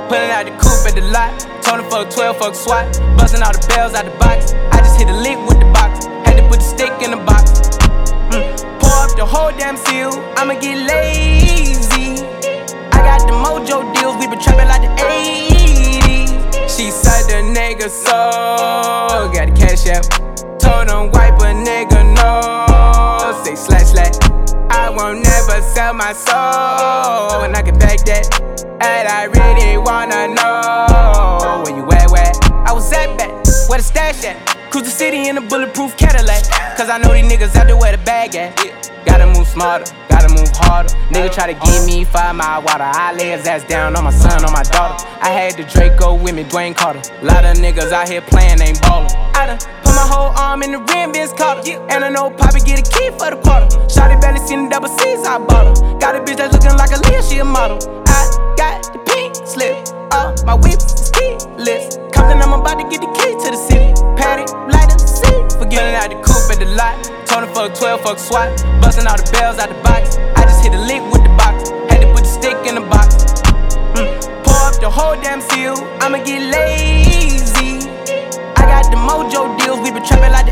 Pulling out the coupe at the lot. Told him fuck 12, fuck SWAT. Busting all the bells out the box. I just hit a lick with the box. Had to put the stick in the box. Pour up the whole damn seal. I'ma get lazy. I got the mojo deals. We been trapping like the 80s. She said the nigga so. Got the cash app. Told him wipe a nigga no. Say slash. I won't never sell my soul. And I can back that. And I really wanna know where you at, where? I was at back, where the stash at? Cruise the city in a bulletproof Cadillac. Cause I know these niggas out there where the bag at. Gotta move smarter, gotta move harder. Nigga try to give me 5 mile water. I lay his ass down on my son, on my daughter. I had the Draco with me, Dwayne Carter. Lot of niggas out here playing, ain't ballin'. I done put my whole arm in the rim, Vince Carter. And I know Poppy get a key for the quarter. Shawty barely seen the double C's, I bought her. Got a bitch that's looking like a Leah, she a model. I got the pink slip, my whip is keyless. Compton, I'm about to get the key to the city. Patty, light up, see. Forgetting out the coupe at the lot. Told him fuck 12, fuck SWAT. Busting all the bells out the box. I just hit a lick with the box. Had to put the stick in the box. Pour up the whole damn seal. I'ma get lazy. I got the mojo deals. We been trapping like the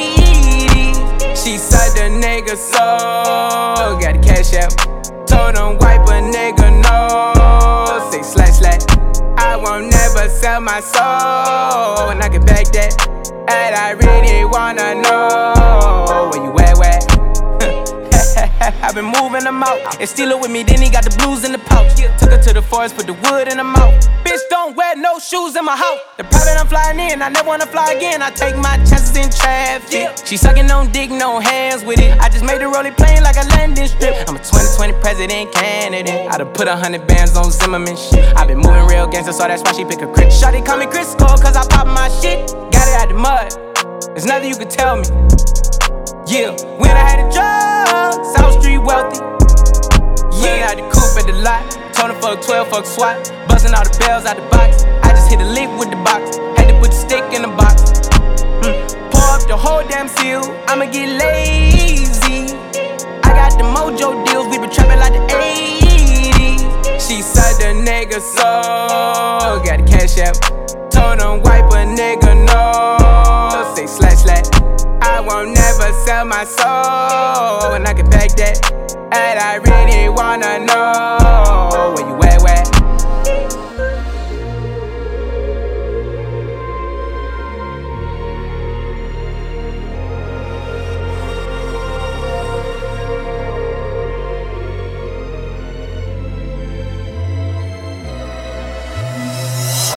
80s. She said the nigga so. Got the cash app. Told him wipe a nigga no. Say slash. I won't never sell my soul. And I can back that. And I really wanna know where you at, where? I've been moving them out. And steal it with me, then he got the blues in the pouch. Took her to the forest, put the wood in her mouth. Bitch, don't wear no shoes in my house. The private I'm flying in, I never wanna fly again. I take my chances in traffic. She sucking on dick, no hands with it. I just made the rolling plane like a landing strip. I'm a 2020 president candidate. I done put 100 bands on Zimmerman shit. I been moving real gangster, so that's why she pick a crit. Shawty call me Crisco, cause I pop my shit. Got it out the mud, there's nothing you can tell me. Yeah, when I had the drugs, South Street wealthy. Yeah, I had the coupe at the lot. Told him fuck 12, fuck SWAT. Busting all the bells out the box. I just hit a lick with the box. Had to put the stick in the box. Pour up the whole damn seal. I'ma get lazy. I got the mojo deals. We been trapping like the 80s. She said the nigga so. Got the cash app. Told him wipe a nigga no. Say slash. I won't never sell my soul. And I can back that. And I really wanna know